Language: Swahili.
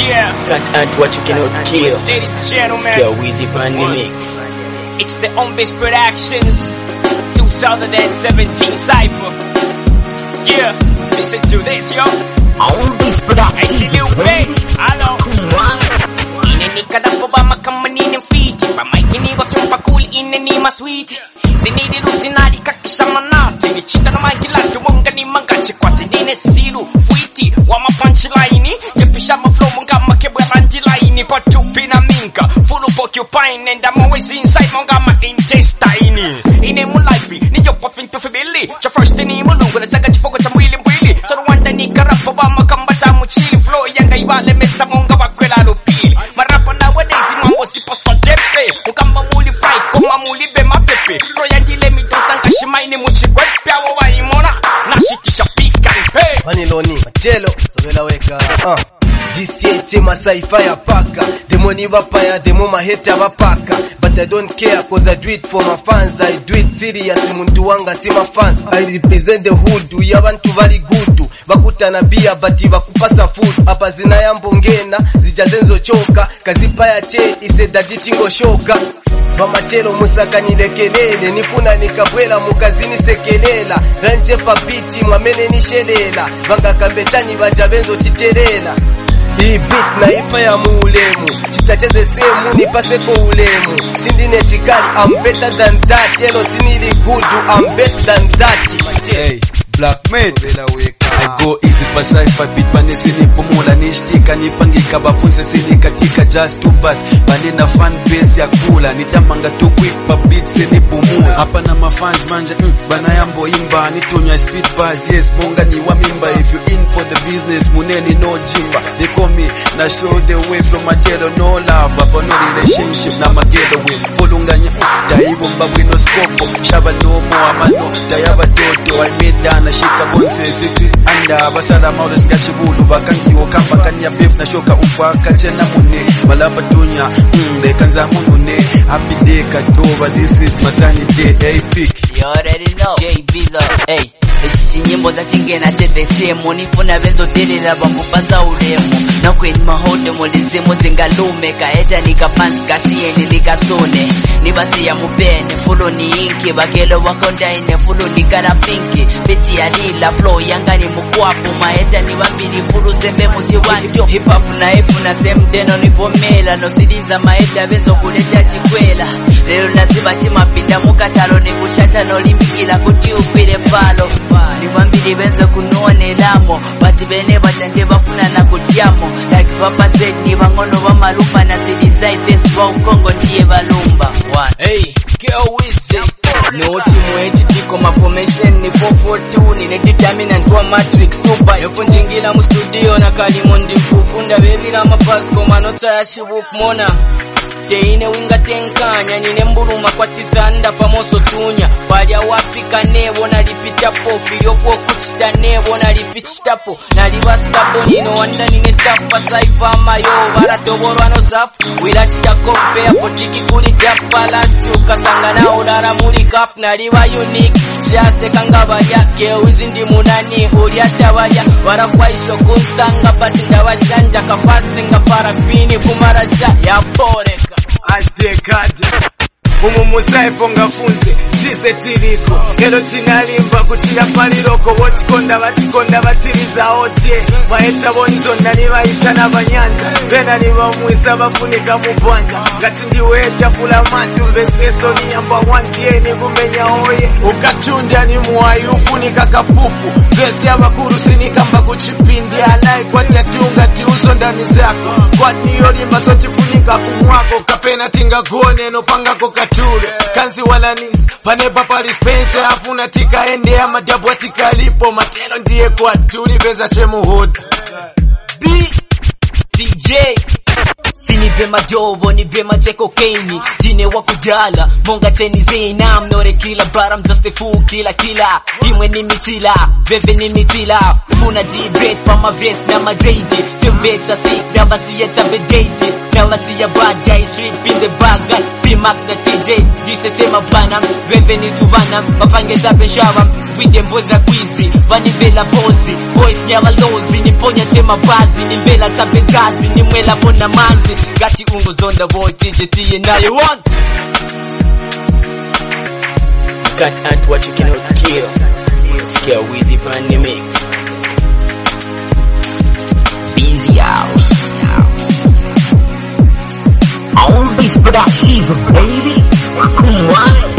Yeah. Can't add what you cannot kill. Ladies and gentlemen, Scale Weezy Band Mix. it's the On-Base Productions 2017 Cypher. Yeah, listen to this, yo. On-Base Productions. I see you, babe. Hello. Inanika na po ba makamani ng feet? Pamaikiniwag yung pakul inani masweet. Sinidi sinadi kakisama natin. Ichita na maikilatu mong ganimang kachikwati. Dine silu, fuiti, wama punchline. Jepisha flow mga makeberanti line. Patupi na minka, full of occupying. And I'm always inside mga ma-intestine. Ine mo life, niyo pa finto fibili. Cha first ini mo lungo na saga chifogo cha mwili. So no wanda ni karapo ba makambata mo chili. Flow yang ibale mesta monga wakwela lupili. Marapa nowadays mambo si posta tepe. Ukamba muli fight koma muli be mapepe. Royalty let me don't stand kashimaini muchigwe pia wa imona. Nashitisha pika pe. Maniloni Matelo Sogela weka DCH Masaifa ya paka. Demo ni wapaya, demo maheta wapaka. But I don't care cause I do it for my fans. I do it serious, muntu wanga si my fans. I represent the hood, we abantu very good. Bakuta na bia bati bakupasa food. Hapa zina ya mbongena, zijazenzo choka. Kazipa ya che, ise dagitingo shoka. Vamatelo musakani lekelele. Nifuna nikabwela mukazini sekelela. Ranche pa biti mwamene nishelela. Vanga kambetani vajabenzo titelela. Hii beat na ifa ya muulemu. Chitacheze semu nipase ko ulemu. Sindine chikali, I'm better than that. Yelo sinili good, I'm better than that. Hey, Black Man, I go easy pa Cypher beat bane sinipumula nishtika nipangika bafunse sinikatika just to bus bane na fan base ya kula nitamanga tu quick pa beat sinipumula hapa na mafans manja bana yambo imba nitunya speed bars yes bonga ni wa mimba if you in for the business muneni no jimba they call me na show the way from Matelo no love but no relationship na magedo way folunganya daibo mbabwino scope shaba no more amano dayaba dodo I made dana shika bonse situ anda basala maules gachibulu bakangiwo kamba kanya beef na shoka ufaka tena mune malapa dunya they kanza munune happy day kadoba this is Masani day hey pick You already know JB love hey Isi nyimbo za chingena chede semu nifuna venzo delila bambupasa uremu na kweni mahode molizemu zingalume kaeta nikapansi kasieni nikasone nibasi ya mubene fulo ni inki bakelo wakondaine fulo nikana pinki biti ya lila flow yanga ni mukwapu maeta ni wambiri fulo sembe mutiwanjo hip hop na ifu na semdeno nivomela no sidiza maeta venzo kuleta chikwela lelo naziba chimapita mukatalo ni kushasha no limbikila kuti upire palo niwambili benzo kunuone lamo bati bene batende bafuna na kutyamo like papa said ni bangono ba malumba na sidizai face wa ukongo ndiye balumba hey Scale Weezy no timu HTiko ma formation ni 442 ni determinant wa matrix tuba yofunjingira mu studio na kalimo ndikukunda bebira mapasko manota ya shibuk mona Teine winga tenkanya nine mbuluma kwa tithanda pamoso tunya Balya wapika nebo nalipitapo Biliofuo kuchita nebo nalipichitapo Nalibastapo nino wanda nine staffa Cypher mayo baratoborwa no zafu Wilachita compare potiki kuli gapa Last ukasanga na ulara muri kap Naliba unique Shase kanga balya Gewizi ndi munani uliata balya Warafwaisho kunsanga Batinda bashanja Kafastinga parafini kumarasha ya poreka Ashtekadi Umumusaifu ngafunze Chize tiriko Kero chinalimba kuchira paliroko Wotikonda batikonda batiriza otie Maeta bonzo nani baita na banyanja Bena ni bamwisa bafunika mubwanja Kati ndiweta fula mandu Veseso ni yamba wantie ni kumenya oye Ukachunja ni muwayi ufunika kapupu Vesi ya bakuru sinikamba kuchipindi Alai kwa yatunga tiuzo ndani zako Kwa niyolimba soti funika kumwako Kapena tinga gone no panga kokatule Kanzi wala nisi Paneba palispense afuna tika ende ya majabu atika lipo Matelo ndiye kwa tuli veza chemu hood B DJ Sinipe majobo nipe majeko keini Jine wakujala monga teni zina Mnore kila but I'm just a fool kila Imwe ni mitila bebe ni mitila Funa debate pa ma vest na ma JD Tembesa sick na basi ya chambe JD Nyala see ya bad guy, strip in the bag guy. P-Mac the TJ, this the tema bana. Revenue to bana, mapange tape shara. With them boys like Queasy, vani vela pozi. Voice nyala lozi, niponya tema bazi. Nimbela tape gazi, nimwela pona manzi. Gati ungo zonda boy, TJ now you want. Can't add what you cannot kill. Scare Weezy Pan the mix. Busy house. All these productions, baby. Come on.